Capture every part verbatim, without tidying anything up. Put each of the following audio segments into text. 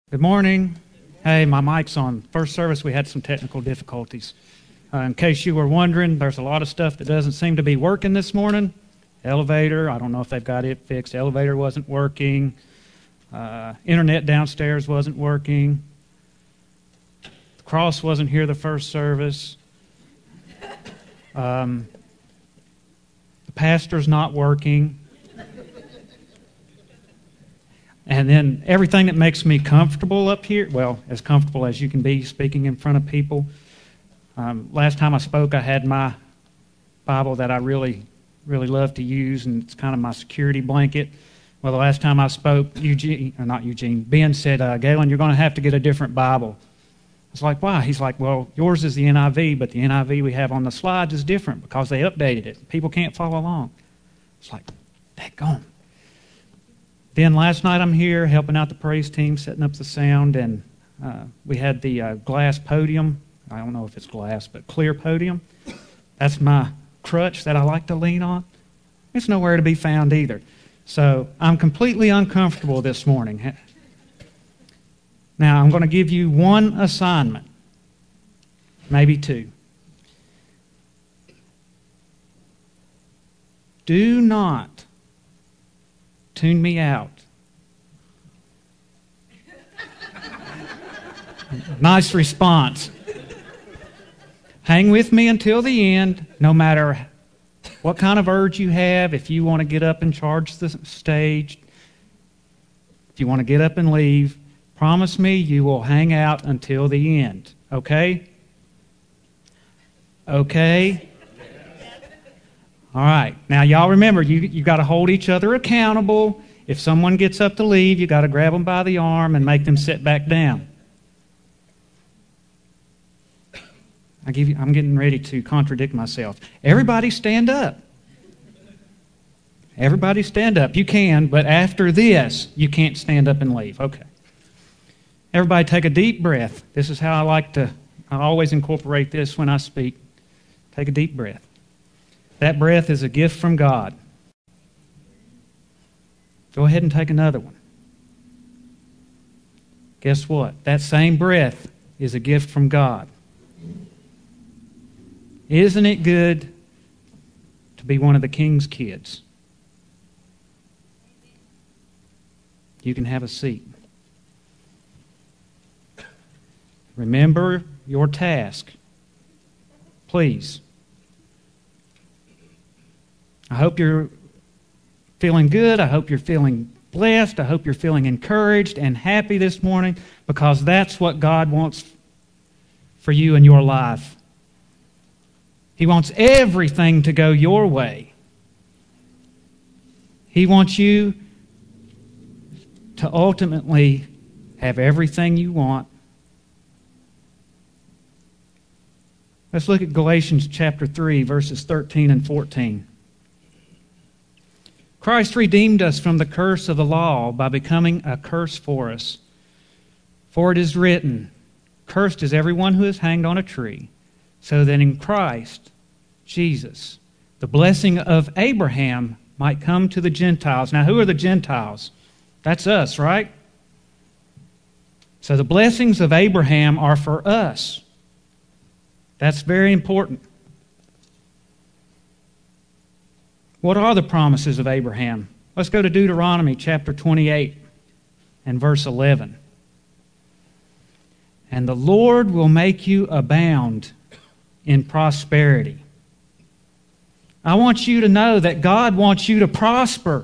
Good morning. Hey, my mic's on. First service, we had some technical difficulties. Uh, in case you were wondering, there's a lot of stuff that doesn't seem to be working this morning. Elevator, I don't know if they've got it fixed. Elevator wasn't working. Uh, internet downstairs wasn't working. The cross wasn't here the first service. Um, the pastor's not working. And then everything that makes me comfortable up here, well, as comfortable as you can be speaking in front of people. Um, last time I spoke, I had my Bible that I really, really love to use, and it's kind of my security blanket. Well, the last time I spoke, Eugene, or not Eugene, Ben said, uh, Galen, you're going to have to get a different Bible. I was like, why? He's like, well, yours is the N I V, but the N I V we have on the slides is different because they updated it. People can't follow along. It's like, daggone. Then last night I'm here helping out the praise team, setting up the sound, and uh, we had the uh, glass podium. I don't know if it's glass, but clear podium. That's my crutch that I like to lean on. It's nowhere to be found either. So I'm completely uncomfortable this morning. Now I'm going to give you one assignment, maybe two. Do not tune me out. Nice response. Hang with me until the end, no matter what kind of urge you have. If you want to get up and charge the stage, if you want to get up and leave, promise me you will hang out until the end. Okay? Okay? All right. Now, y'all remember, you you got to hold each other accountable. If someone gets up to leave, you got to grab them by the arm and make them sit back down. I give you, I'm getting ready to contradict myself. Everybody stand up. Everybody stand up. You can, but after this, you can't stand up and leave. Okay. Everybody take a deep breath. This is how I like to, I always incorporate this when I speak. Take a deep breath. That breath is a gift from God. Go ahead and take another one. Guess what? That same breath is a gift from God. Isn't it good to be one of the King's kids? You can have a seat. Remember your task. Please. I hope you're feeling good. I hope you're feeling blessed. I hope you're feeling encouraged and happy this morning, because that's what God wants for you in your life. He wants everything to go your way. He wants you to ultimately have everything you want. Let's look at Galatians chapter three, verses thirteen and fourteen. Christ redeemed us from the curse of the law by becoming a curse for us. For it is written, cursed is everyone who is hanged on a tree, so that in Christ, Jesus, the blessing of Abraham might come to the Gentiles. Now, who are the Gentiles? That's us, right? So the blessings of Abraham are for us. That's very important. What are the promises of Abraham? Let's go to Deuteronomy chapter twenty-eight and verse eleven. And the Lord will make you abound in prosperity. I want you to know that God wants you to prosper.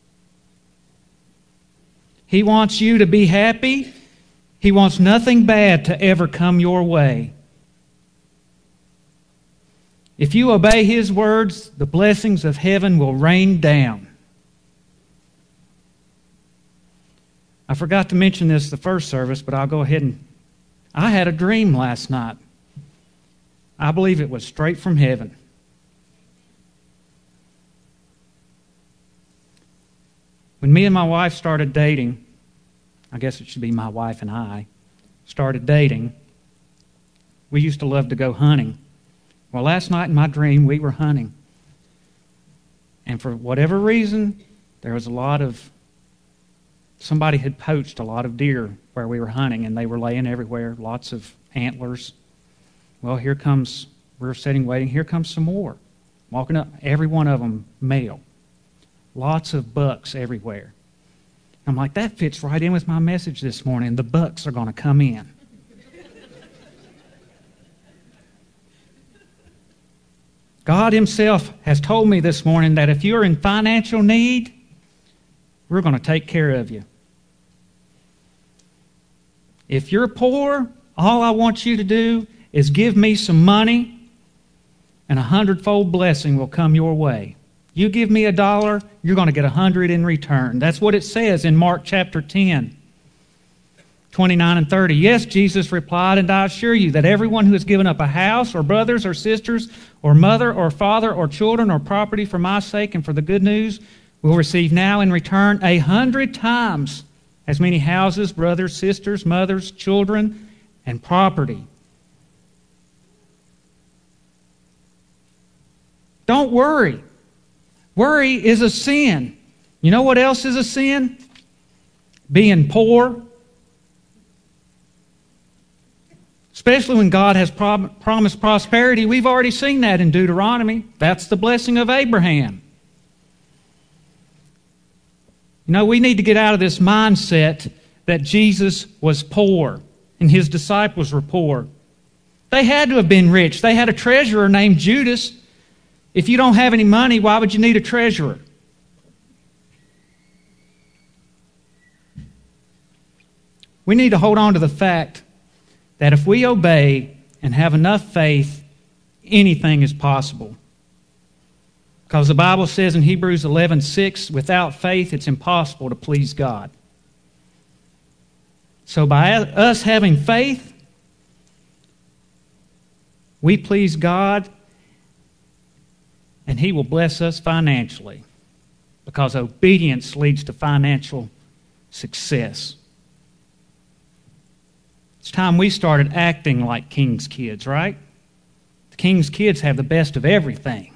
He wants you to be happy. He wants nothing bad to ever come your way. If you obey His words, the blessings of heaven will rain down. I forgot to mention this the first service, but I'll go ahead and... I had a dream last night. I believe it was straight from heaven. When me and my wife started dating, I guess it should be my wife and I, started dating, we used to love to go hunting. Well, last night in my dream, we were hunting. And for whatever reason, there was a lot of somebody had poached a lot of deer where we were hunting, and they were laying everywhere, lots of antlers. Well, here comes, we were sitting waiting, here comes some more. Walking up, every one of them male. Lots of bucks everywhere. I'm like, that fits right in with my message this morning. The bucks are going to come in. God Himself has told me this morning that if you're in financial need, we're going to take care of you. If you're poor, all I want you to do is give me some money, and a hundredfold blessing will come your way. You give me a dollar, you're going to get a hundred in return. That's what it says in Mark chapter ten, twenty-nine and thirty. Yes, Jesus replied, and I assure you that everyone who has given up a house or brothers or sisters or mother or father or children or property for my sake and for the good news will receive now in return a hundred times as many houses, brothers, sisters, mothers, children, and property. Don't worry. Worry is a sin. You know what else is a sin? Being poor. Especially when God has prom- promised prosperity. We've already seen that in Deuteronomy. That's the blessing of Abraham. You know, we need to get out of this mindset that Jesus was poor and His disciples were poor. They had to have been rich. They had a treasurer named Judas. If you don't have any money, why would you need a treasurer? We need to hold on to the fact that if we obey and have enough faith, anything is possible. Because the Bible says in Hebrews eleven six, without faith it's impossible to please God. So by us having faith, we please God, and He will bless us financially, because obedience leads to financial success. It's time we started acting like king's kids, right? The king's kids have the best of everything.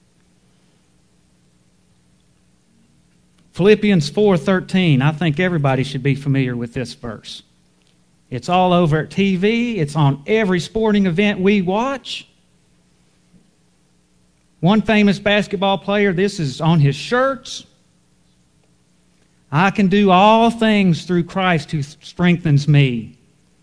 Philippians four thirteen, I think everybody should be familiar with this verse. It's all over at T V. It's on every sporting event we watch. One famous basketball player, this is on his shirts. I can do all things through Christ who strengthens me.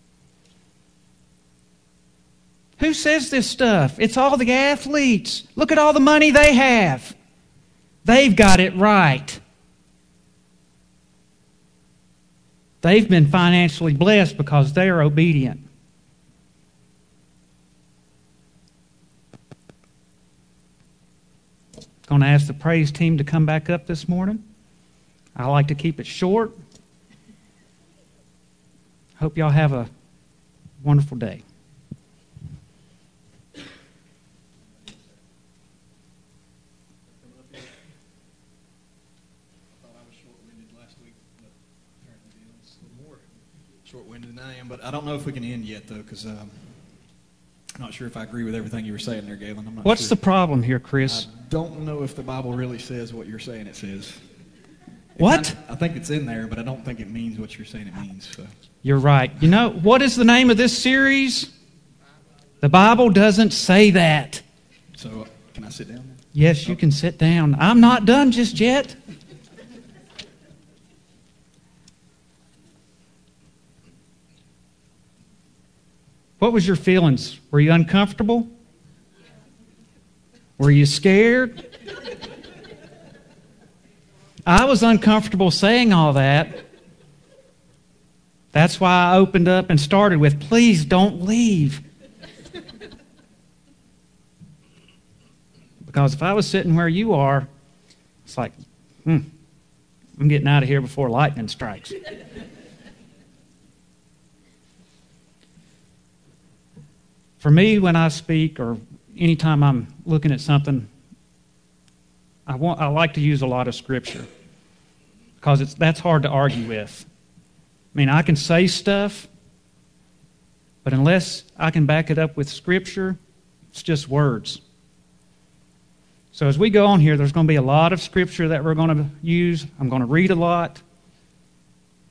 Who says this stuff? It's all the athletes. Look at all the money they have. They've got it right. They've been financially blessed because they are obedient. Going to ask the praise team to come back up this morning. I like to keep it short. Hope y'all have a wonderful day. Short-winded than I am, but I don't know if we can end yet, though, because um, I'm not sure if I agree with everything you were saying there, Galen. I'm not What's sure. the problem here, Chris? I don't know if the Bible really says what you're saying it says. It What? Kind of, I think it's in there, but I don't think it means what you're saying it means. So. You're right. You know, what is the name of this series? The Bible doesn't say that. So, uh, can I sit down now? Yes, you can sit down. I'm not done just yet. What was your feelings? Were you uncomfortable? Were you scared? I was uncomfortable saying all that. That's why I opened up and started with, please don't leave. Because if I was sitting where you are, it's like, hmm, I'm getting out of here before lightning strikes. For me, when I speak or anytime I'm looking at something, I want I like to use a lot of Scripture because it's that's hard to argue with. I mean, I can say stuff, but unless I can back it up with Scripture, it's just words. So as we go on here, there's going to be a lot of Scripture that we're going to use. I'm going to read a lot.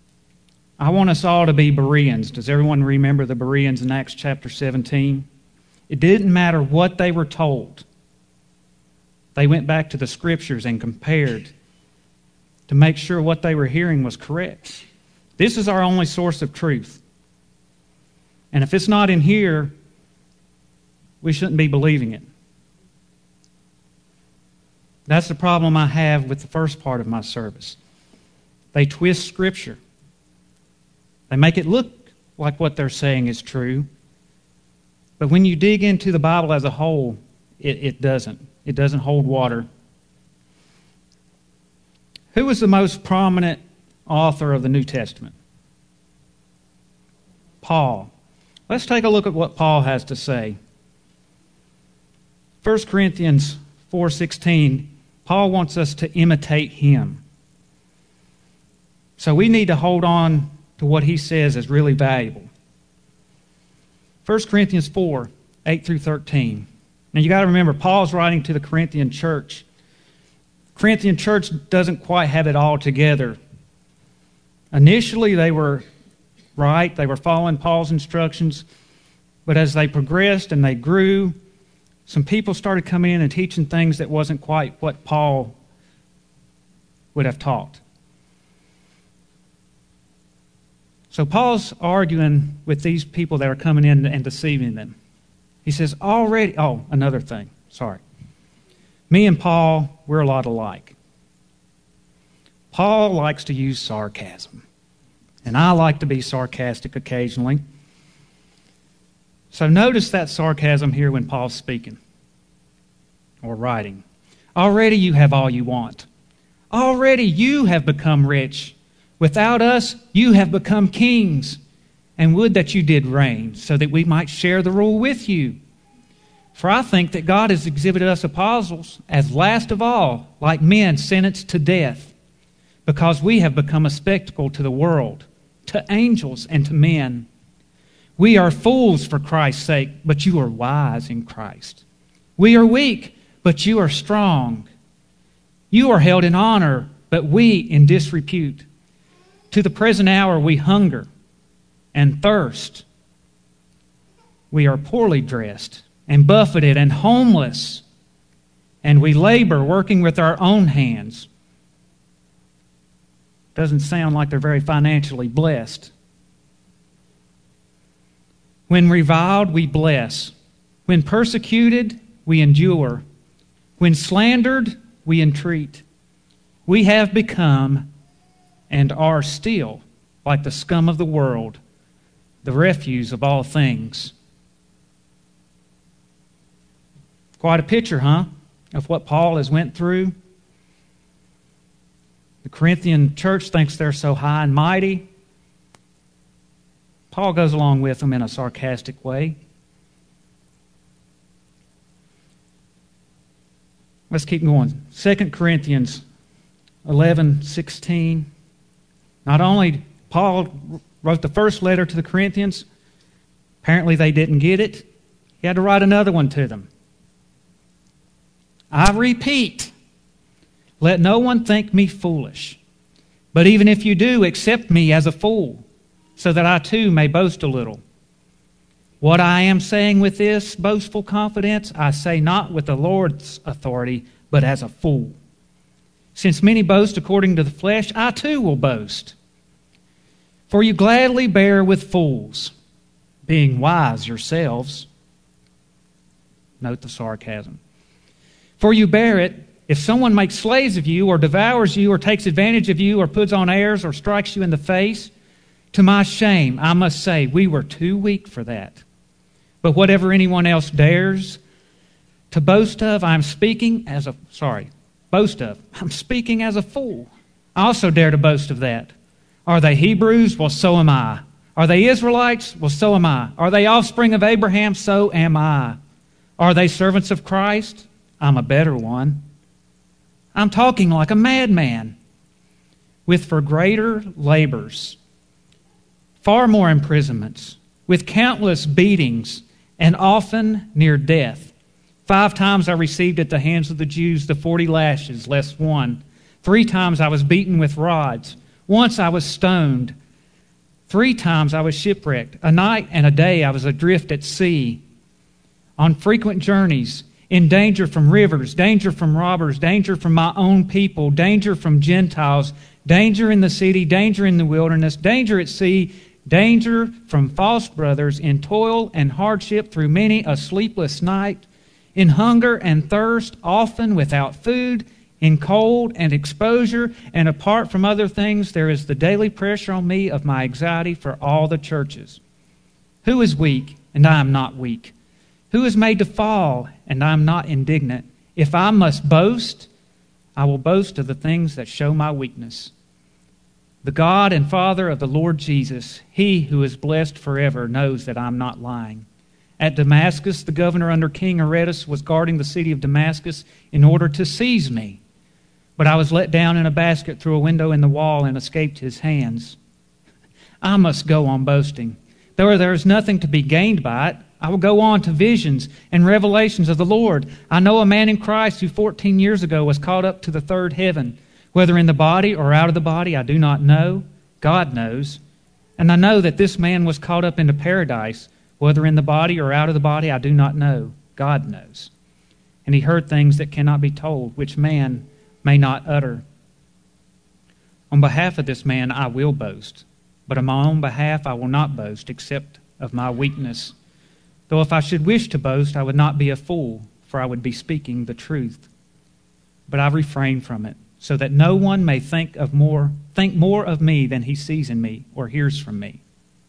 I want us all to be Bereans. Does everyone remember the Bereans in Acts chapter seventeen? It didn't matter what they were told. They went back to the Scriptures and compared to make sure what they were hearing was correct. This is our only source of truth. And if it's not in here, we shouldn't be believing it. That's the problem I have with the first part of my service. They twist Scripture. They make it look like what they're saying is true. But when you dig into the Bible as a whole, it, it doesn't. It doesn't hold water. Who was the most prominent author of the New Testament? Paul. Let's take a look at what Paul has to say. First Corinthians four sixteen, Paul wants us to imitate him. So we need to hold on to what he says is really valuable. First Corinthians four, eight through thirteen. Now you got to remember, Paul's writing to the Corinthian church. The Corinthian church doesn't quite have it all together. Initially they were right, they were following Paul's instructions, but as they progressed and they grew, some people started coming in and teaching things that wasn't quite what Paul would have taught. So Paul's arguing with these people that are coming in and deceiving them. He says, already, oh, another thing, sorry. Me and Paul, we're a lot alike. Paul likes to use sarcasm, and I like to be sarcastic occasionally. So notice that sarcasm here when Paul's speaking or writing. Already you have all you want. Already you have become rich. Without us, you have become kings, and would that you did reign, so that we might share the rule with you. For I think that God has exhibited us apostles as last of all, like men sentenced to death, because we have become a spectacle to the world, to angels and to men. We are fools for Christ's sake, but you are wise in Christ. We are weak, but you are strong. You are held in honor, but we in disrepute. To the present hour we hunger and thirst. We are poorly dressed and buffeted and homeless, and we labor working with our own hands. Doesn't sound like they're very financially blessed. When reviled, we bless. When persecuted, we endure. When slandered, we entreat. We have become and are still like the scum of the world, the refuse of all things. Quite a picture, huh, of what Paul has went through. The Corinthian church thinks they're so high and mighty. Paul goes along with them in a sarcastic way. Let's keep going. Second Corinthians eleven sixteen. Not only Paul wrote the first letter to the Corinthians, apparently they didn't get it. He had to write another one to them. I repeat, let no one think me foolish. But even if you do, accept me as a fool, so that I too may boast a little. What I am saying with this boastful confidence, I say not with the Lord's authority, but as a fool. Since many boast according to the flesh, I too will boast. For you gladly bear with fools, being wise yourselves. Note the sarcasm. For you bear it, if someone makes slaves of you, or devours you, or takes advantage of you, or puts on airs, or strikes you in the face, to my shame, I must say, we were too weak for that. But whatever anyone else dares to boast of, I'm speaking as a, sorry, boast of, I'm speaking as a fool. I also dare to boast of that. Are they Hebrews? Well, so am I. Are they Israelites? Well, so am I. Are they offspring of Abraham? So am I. Are they servants of Christ? I'm a better one. I'm talking like a madman, with for greater labors, far more imprisonments, with countless beatings, and often near death. Five times I received at the hands of the Jews the forty lashes, less one. Three times I was beaten with rods. Once I was stoned. Three times I was shipwrecked. A night and a day I was adrift at sea, on frequent journeys, in danger from rivers, danger from robbers, danger from my own people, danger from Gentiles, danger in the city, danger in the wilderness, danger at sea, danger from false brothers, in toil and hardship through many a sleepless night, in hunger and thirst, often without food, in cold and exposure, and apart from other things, there is the daily pressure on me of my anxiety for all the churches. Who is weak, and I am not weak? Who is made to fall, and I am not indignant? If I must boast, I will boast of the things that show my weakness. The God and Father of the Lord Jesus, He who is blessed forever, knows that I am not lying. At Damascus, the governor under King Aretas was guarding the city of Damascus in order to seize me. But I was let down in a basket through a window in the wall and escaped his hands. I must go on boasting. Though there is nothing to be gained by it, I will go on to visions and revelations of the Lord. I know a man in Christ who fourteen years ago was caught up to the third heaven. Whether in the body or out of the body, I do not know. God knows. And I know that this man was caught up into paradise. Whether in the body or out of the body, I do not know. God knows. And he heard things that cannot be told, which man may not utter. On behalf of this man, I will boast. But on my own behalf, I will not boast, except of my weakness. Though if I should wish to boast, I would not be a fool, for I would be speaking the truth. But I refrain from it, so that no one may think of more, think more of me than he sees in me or hears from me.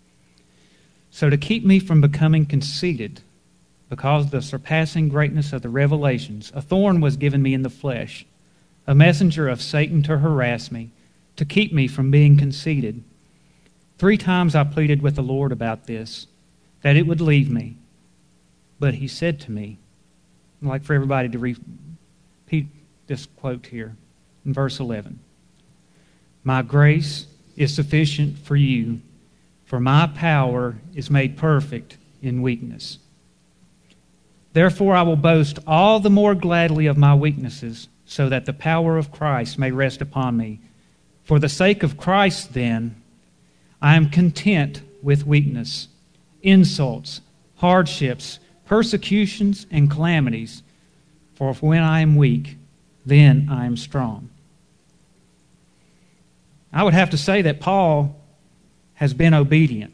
So to keep me from becoming conceited, because of the surpassing greatness of the revelations, a thorn was given me in the flesh, a messenger of Satan to harass me, to keep me from being conceited. Three times I pleaded with the Lord about this, that it would leave me. But he said to me, I'd like for everybody to repeat this quote here in verse eleven. My grace is sufficient for you, for my power is made perfect in weakness. Therefore I will boast all the more gladly of my weaknesses, so that the power of Christ may rest upon me. For the sake of Christ, then, I am content with weakness, insults, hardships, persecutions, and calamities. For when I am weak, then I am strong. I would have to say that Paul has been obedient.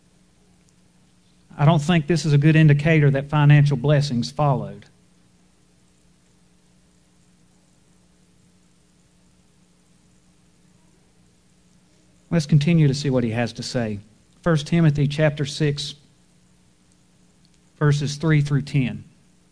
I don't think this is a good indicator that financial blessings followed. Let's continue to see what he has to say. First Timothy chapter six, verses three through ten.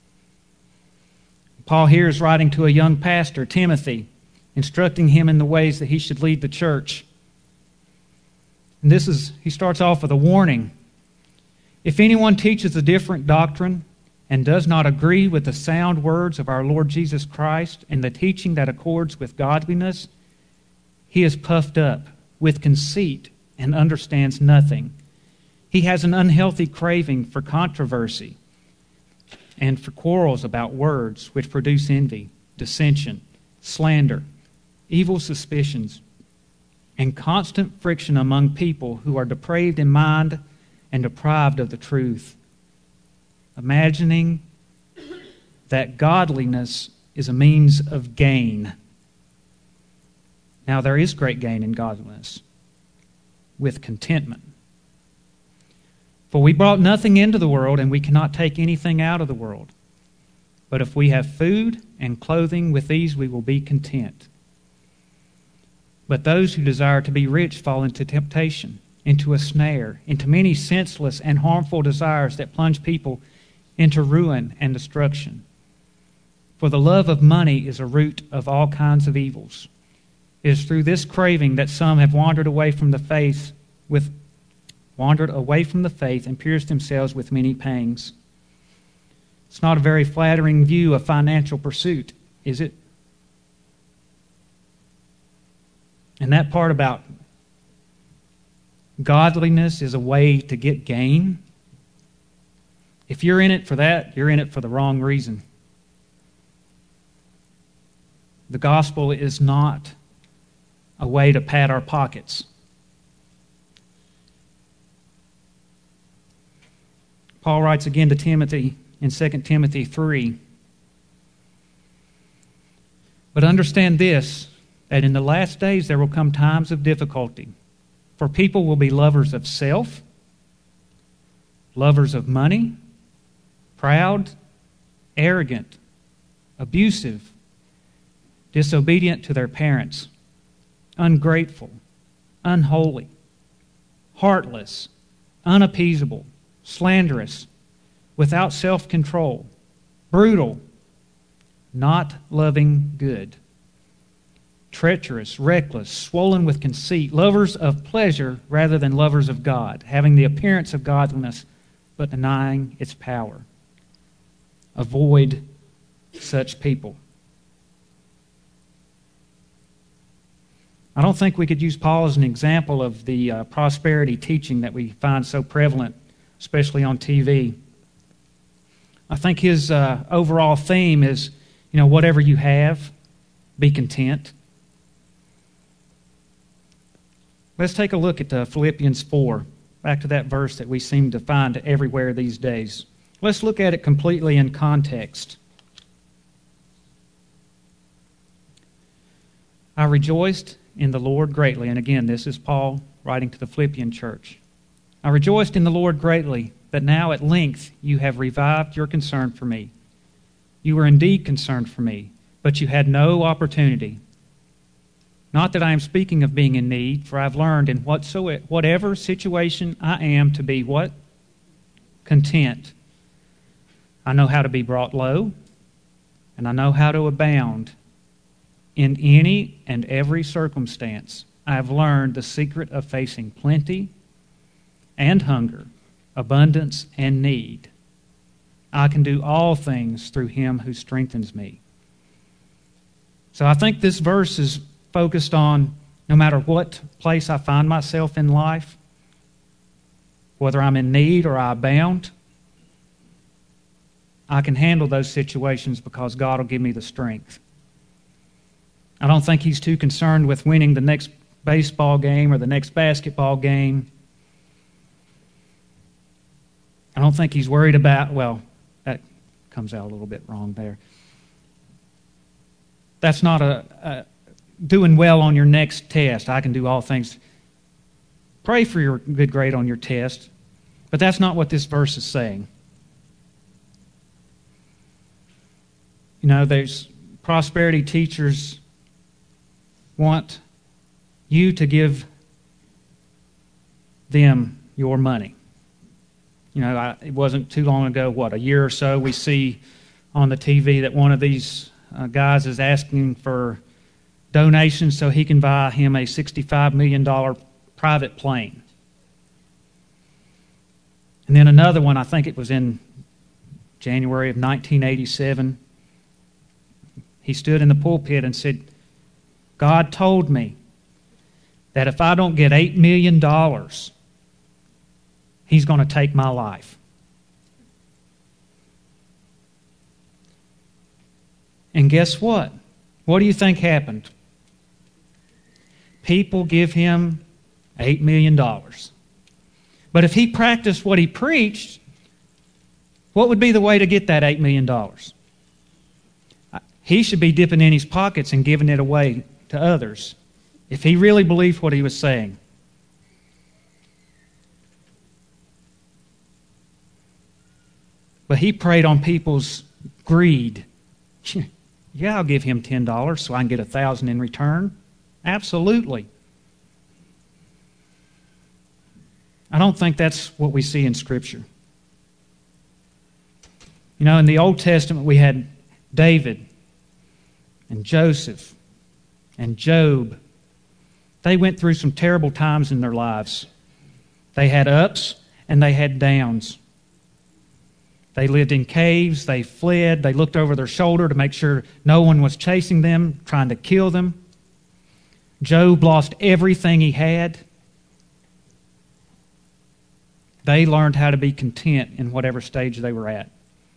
Paul here is writing to a young pastor, Timothy, instructing him in the ways that he should lead the church. And this is, he starts off with a warning. If anyone teaches a different doctrine and does not agree with the sound words of our Lord Jesus Christ and the teaching that accords with godliness, he is puffed up with conceit and understands nothing. He has an unhealthy craving for controversy and for quarrels about words, which produce envy, dissension, slander, evil suspicions, and constant friction among people who are depraved in mind and deprived of the truth, imagining that godliness is a means of gain. Now, there is great gain in godliness, with contentment. For we brought nothing into the world, and we cannot take anything out of the world. But if we have food and clothing, with these we will be content. But those who desire to be rich fall into temptation, into a snare, into many senseless and harmful desires that plunge people into ruin and destruction. For the love of money is a root of all kinds of evils. It is through this craving that some have wandered away from the faith with wandered away from the faith and pierced themselves with many pangs. It's not a very flattering view of financial pursuit, is it? And that part about godliness is a way to get gain. If you're in it for that, you're in it for the wrong reason. The gospel is not a way to pad our pockets. Paul writes again to Timothy in Second Timothy three. But understand this, that in the last days there will come times of difficulty, for people will be lovers of self, lovers of money, proud, arrogant, abusive, disobedient to their parents, ungrateful, unholy, heartless, unappeasable, slanderous, without self-control, brutal, not loving good, treacherous, reckless, swollen with conceit, lovers of pleasure rather than lovers of God, having the appearance of godliness but denying its power. Avoid such people. I don't think we could use Paul as an example of the uh, prosperity teaching that we find so prevalent, especially on T V. I think his uh, overall theme is, you know, whatever you have, be content. Let's take a look at uh, Philippians four, back to that verse that we seem to find everywhere these days. Let's look at it completely in context. I rejoiced in the Lord greatly. And again, this is Paul writing to the Philippian church. I rejoiced in the Lord greatly that now at length you have revived your concern for me. You were indeed concerned for me, but you had no opportunity. Not that I am speaking of being in need, for I have learned in whatsoever, whatever situation I am to be what? Content. I know how to be brought low, and I know how to abound. In any and every circumstance, I have learned the secret of facing plenty and hunger, abundance and need. I can do all things through Him who strengthens me. So I think this verse is focused on no matter what place I find myself in life, whether I'm in need or I abound, I can handle those situations because God will give me the strength. I don't think he's too concerned with winning the next baseball game or the next basketball game. I don't think he's worried about, well, that comes out a little bit wrong there. That's not a, a doing well on your next test. I can do all things. Pray for your good grade on your test, but that's not what this verse is saying. You know, there's prosperity teachers want you to give them your money. You know, I, it wasn't too long ago, what, a year or so, we see on the T V that one of these uh, guys is asking for donations so he can buy him a sixty-five million dollars private plane. And then another one, I think it was in January of nineteen eighty-seven, he stood in the pulpit and said, God told me that if I don't get eight million dollars, He's going to take my life. And guess what? What do you think happened? People give him eight million dollars. But if he practiced what he preached, what would be the way to get that eight million dollars? He should be dipping in his pockets and giving it away to others if he really believed what he was saying. But he preyed on people's greed. Yeah, I'll give him ten dollars so I can get one thousand dollars in return. Absolutely. I don't think that's what we see in Scripture. You know, in the Old Testament we had David and Joseph and Job. They went through some terrible times in their lives. They had ups and they had downs. They lived in caves, they fled, they looked over their shoulder to make sure no one was chasing them, trying to kill them. Job lost everything he had. They learned how to be content in whatever stage they were at.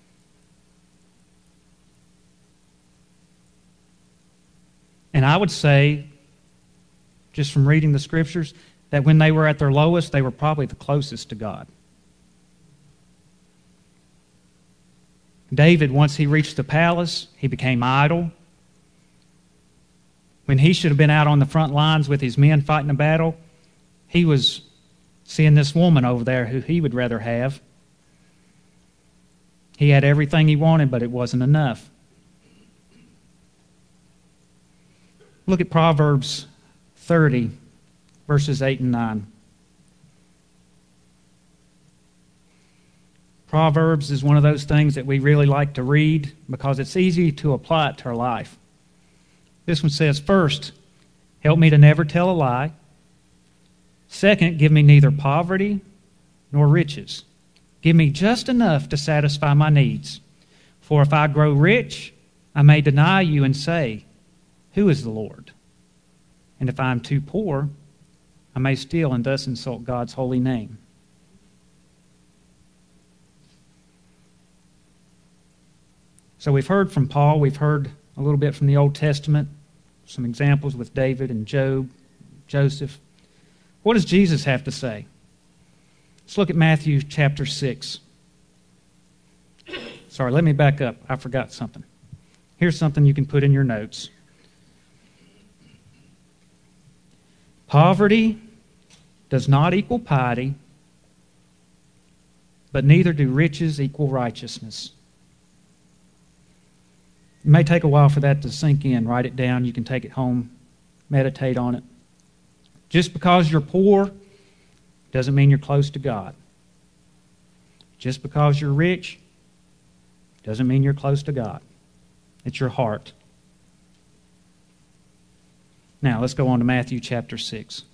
And I would say, just from reading the Scriptures, that when they were at their lowest, they were probably the closest to God. David, once he reached the palace, he became idle. When he should have been out on the front lines with his men fighting a battle, he was seeing this woman over there who he would rather have. He had everything he wanted, but it wasn't enough. Look at Proverbs thirty, verses eight and nine. Proverbs is one of those things that we really like to read because it's easy to apply it to our life. This one says, first, help me to never tell a lie. Second, give me neither poverty nor riches. Give me just enough to satisfy my needs. For if I grow rich, I may deny you and say, who is the Lord? And if I am too poor, I may steal and thus insult God's holy name. So we've heard from Paul, we've heard a little bit from the Old Testament, some examples with David and Job, Joseph. What does Jesus have to say? Let's look at Matthew chapter six. Sorry, let me back up. I forgot something. Here's something you can put in your notes. Poverty does not equal piety, but neither do riches equal righteousness. It may take a while for that to sink in. Write it down. You can take it home. Meditate on it. Just because you're poor doesn't mean you're close to God. Just because you're rich doesn't mean you're close to God. It's your heart. Now, let's go on to Matthew chapter six.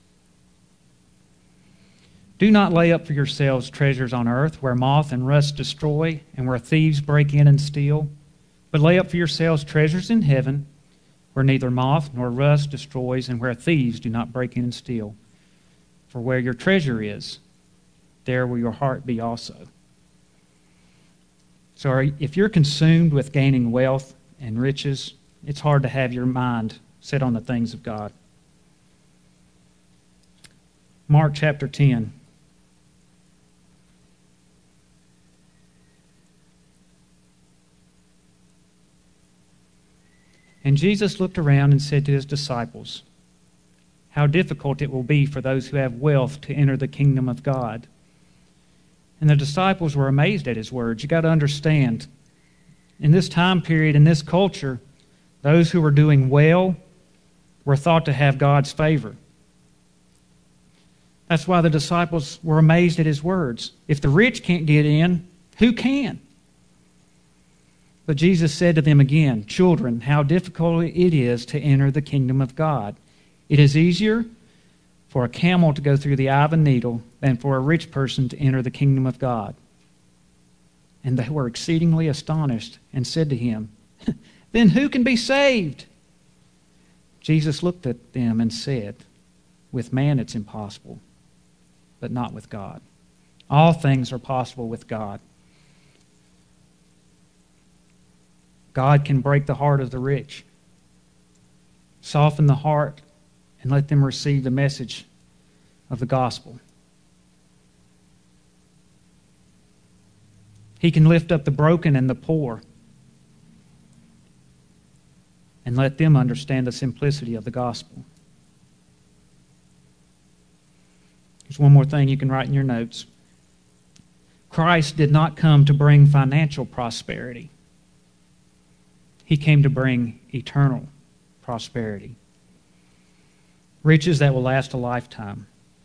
Do not lay up for yourselves treasures on earth where moth and rust destroy and where thieves break in and steal. But lay up for yourselves treasures in heaven, where neither moth nor rust destroys, and where thieves do not break in and steal. For where your treasure is, there will your heart be also. So if you're consumed with gaining wealth and riches, it's hard to have your mind set on the things of God. Mark chapter ten. And Jesus looked around and said to his disciples, how difficult it will be for those who have wealth to enter the kingdom of God. And the disciples were amazed at his words. You've got to understand, in this time period, in this culture, those who were doing well were thought to have God's favor. That's why the disciples were amazed at his words. If the rich can't get in, who can? But Jesus said to them again, children, how difficult it is to enter the kingdom of God. It is easier for a camel to go through the eye of a needle than for a rich person to enter the kingdom of God. And they were exceedingly astonished and said to him, then who can be saved? Jesus looked at them and said, with man it's impossible, but not with God. All things are possible with God. God can break the heart of the rich, soften the heart, and let them receive the message of the gospel. He can lift up the broken and the poor and let them understand the simplicity of the gospel. There's one more thing you can write in your notes. Christ did not come to bring financial prosperity. He came to bring eternal prosperity. Riches that will last a lifetime.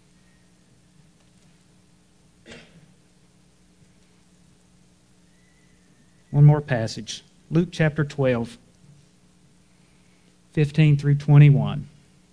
One more passage. Luke chapter twelve, fifteen through twenty-one.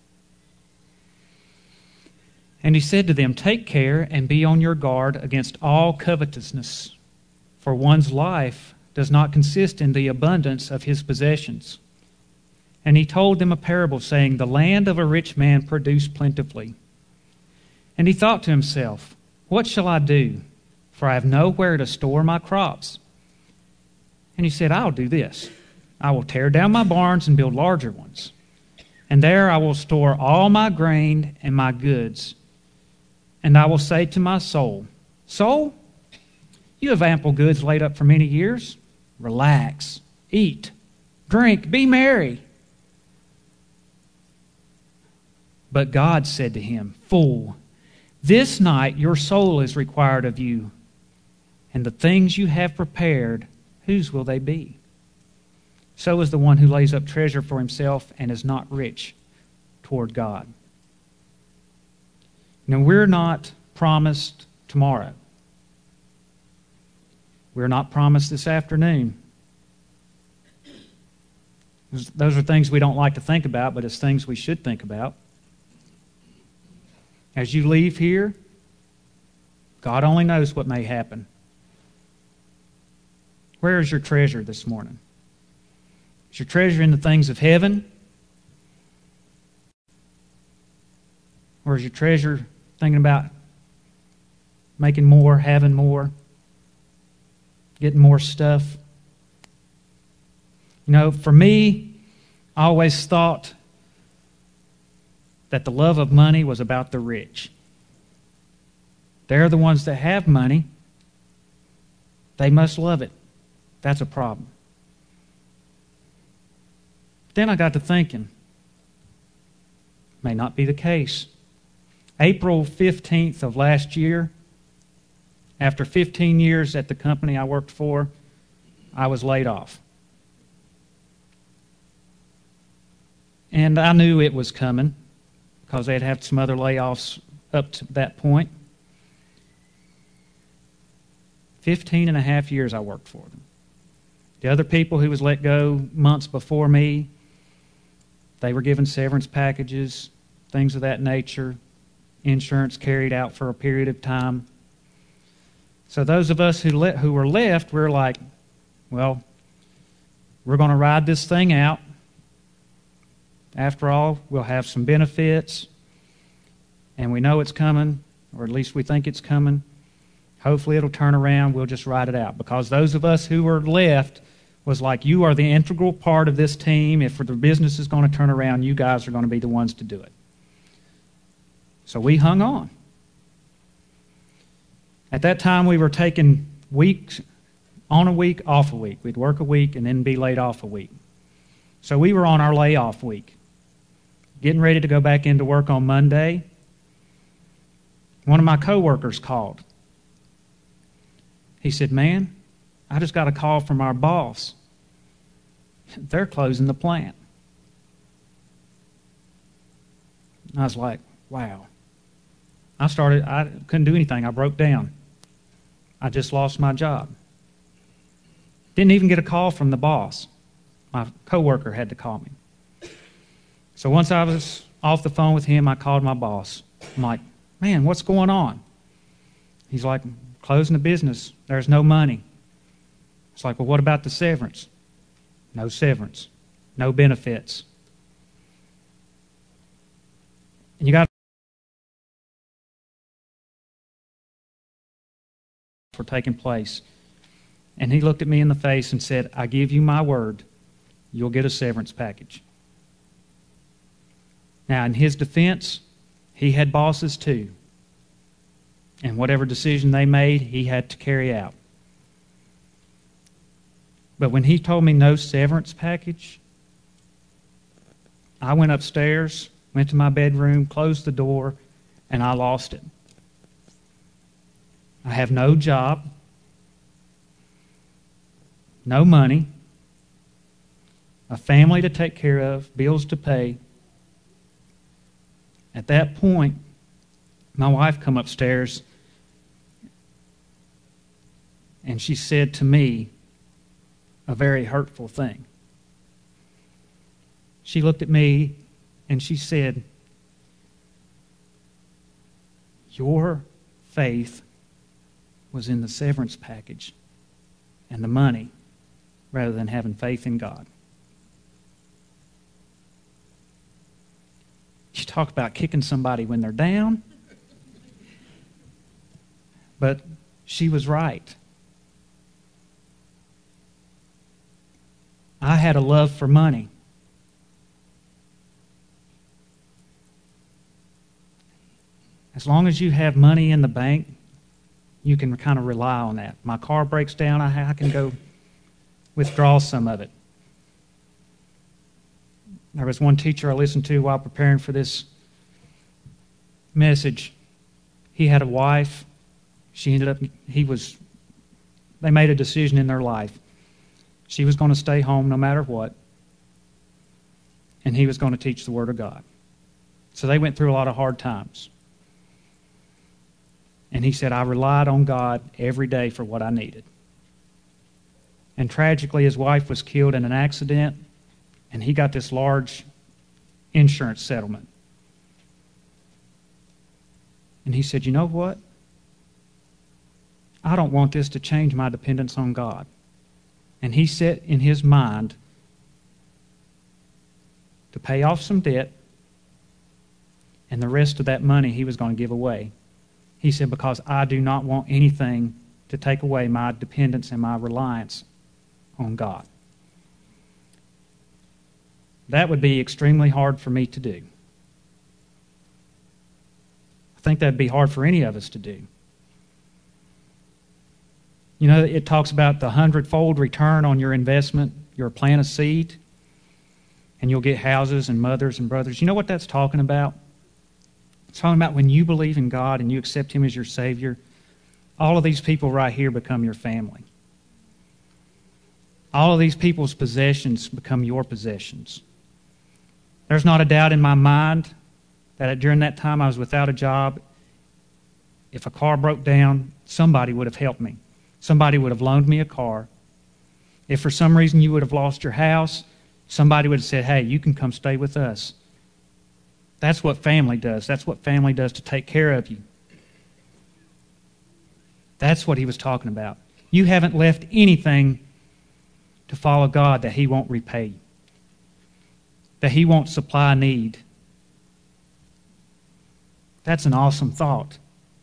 And he said to them, take care and be on your guard against all covetousness, for one's life does not consist in the abundance of his possessions. And he told them a parable, saying, the land of a rich man produced plentifully. And he thought to himself, what shall I do? For I have nowhere to store my crops. And he said, I'll do this. I will tear down my barns and build larger ones. And there I will store all my grain and my goods. And I will say to my soul, soul, you have ample goods laid up for many years. relax, eat, drink, be merry. But God said to him, Fool, this night your soul is required of you, and the things you have prepared, whose will they be? So is the one who lays up treasure for himself and is not rich toward God. Now, we're not promised tomorrow. We're not promised this afternoon. Those are things we don't like to think about, but it's things we should think about. As you leave here, God only knows what may happen. Where is your treasure this morning? Is your treasure in the things of heaven? Or is your treasure thinking about making more, having more, getting more stuff? You know, for me, I always thought that the love of money was about the rich. They're the ones that have money. They must love it. That's a problem. Then I got to thinking, may not be the case. April fifteenth of last year, after fifteen years at the company I worked for, I was laid off. And I knew it was coming because they'd had some other layoffs up to that point. Fifteen and a half years I worked for them. The other people who was let go months before me, they were given severance packages, things of that nature, insurance carried out for a period of time. So those of us who le- who were left, we're like, well, we're going to ride this thing out. After all, we'll have some benefits, and we know it's coming, or at least we think it's coming. Hopefully it'll turn around. We'll just ride it out. Because those of us who were left was like, you are the integral part of this team. If the business is going to turn around, you guys are going to be the ones to do it. So we hung on. At that time, we were taking weeks, on a week, off a week. We'd work a week and then be laid off a week. So we were on our layoff week, getting ready to go back into work on Monday. One of my coworkers called. He said, man, I just got a call from our boss. They're closing the plant. I was like, wow. I started, I couldn't do anything. I broke down. I just lost my job. Didn't even get a call from the boss. My coworker had to call me. So once I was off the phone with him, I called my boss. I'm like, man, what's going on? He's like, closing the business. There's no money. It's like, well, what about the severance? No severance. No benefits. And you got for taking place. And he looked at me in the face and said, I give you my word, you'll get a severance package. Now, in his defense, he had bosses too. And whatever decision they made, he had to carry out. But when he told me no severance package, I went upstairs, went to my bedroom, closed the door, and I lost it. I have no job, no money, a family to take care of, bills to pay. At that point, my wife come upstairs and she said to me a very hurtful thing. She looked at me and she said, your faith was in the severance package and the money rather than having faith in God. You talk about kicking somebody when they're down. But she was right. I had a love for money. As long as you have money in the bank, you can kind of rely on that. My car breaks down, I, I can go withdraw some of it. There was one teacher I listened to while preparing for this message. He had a wife. She ended up, he was, they made a decision in their life. She was going to stay home no matter what, and he was going to teach the Word of God. So they went through a lot of hard times. And he said, I relied on God every day for what I needed. And tragically, his wife was killed in an accident, and he got this large insurance settlement. And he said, you know what? I don't want this to change my dependence on God. And he set in his mind to pay off some debt, and the rest of that money he was going to give away. He said, because I do not want anything to take away my dependence and my reliance on God. That would be extremely hard for me to do. I think that would be hard for any of us to do. You know, it talks about the hundredfold return on your investment. You'll plant a seed, and you'll get houses and mothers and brothers. You know what that's talking about? It's talking about when you believe in God and you accept Him as your Savior, all of these people right here become your family. All of these people's possessions become your possessions. There's not a doubt in my mind that during that time I was without a job, if a car broke down, somebody would have helped me. Somebody would have loaned me a car. If for some reason you would have lost your house, somebody would have said, hey, you can come stay with us. That's what family does. That's what family does to take care of you. That's what he was talking about. You haven't left anything to follow God that He won't repay you, that He won't supply a need. That's an awesome thought.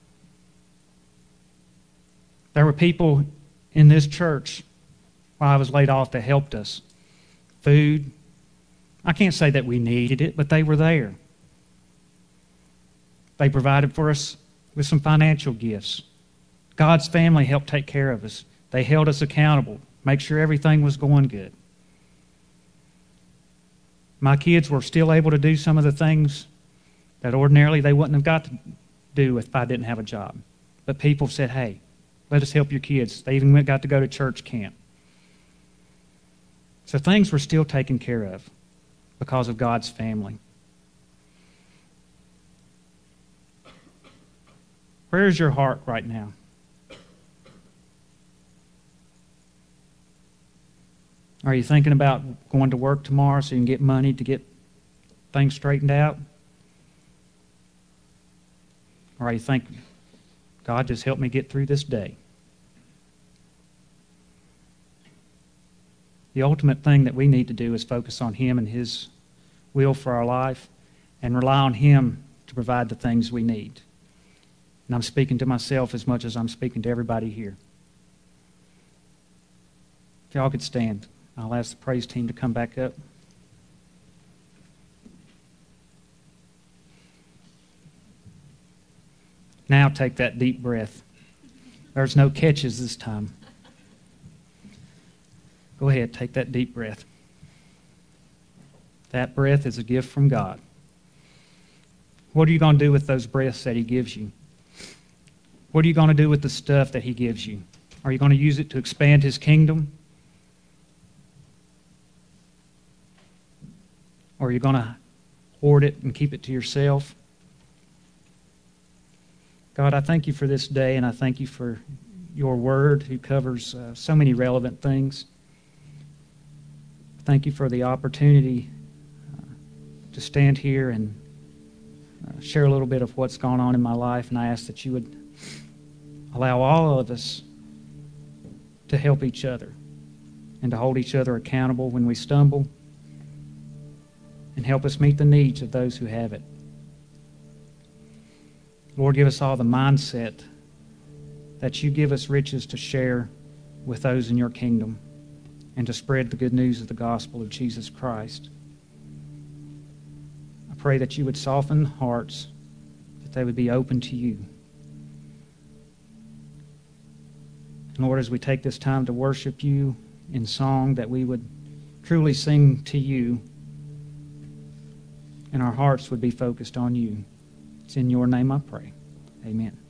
There were people in this church while I was laid off that helped us. Food. I can't say that we needed it, but they were there. They provided for us with some financial gifts. God's family helped take care of us. They held us accountable, make sure everything was going good. My kids were still able to do some of the things that ordinarily they wouldn't have got to do if I didn't have a job. But people said, hey, let us help your kids. They even went, got to go to church camp. So things were still taken care of because of God's family. Where is your heart right now? Are you thinking about going to work tomorrow so you can get money to get things straightened out? Or are you thinking, God, just help me get through this day? The ultimate thing that we need to do is focus on Him and His will for our life and rely on Him to provide the things we need. And I'm speaking to myself as much as I'm speaking to everybody here. If y'all could stand, I'll ask the praise team to come back up. Now take that deep breath. There's no catches this time. Go ahead, take that deep breath. That breath is a gift from God. What are you going to do with those breaths that He gives you? What are you going to do with the stuff that He gives you? Are you going to use it to expand His kingdom? Or are you going to hoard it and keep it to yourself? God, I thank You for this day, and I thank You for Your Word, who covers uh, so many relevant things. Thank You for the opportunity uh, to stand here and uh, share a little bit of what's gone on in my life, and I ask that You would allow all of us to help each other and to hold each other accountable when we stumble, and help us meet the needs of those who have it. Lord, give us all the mindset that You give us riches to share with those in Your kingdom and to spread the good news of the gospel of Jesus Christ. I pray that You would soften hearts, that they would be open to You. And Lord, as we take this time to worship You, in song, that we would truly sing to you, and our hearts would be focused on you. It's in your name I pray. Amen.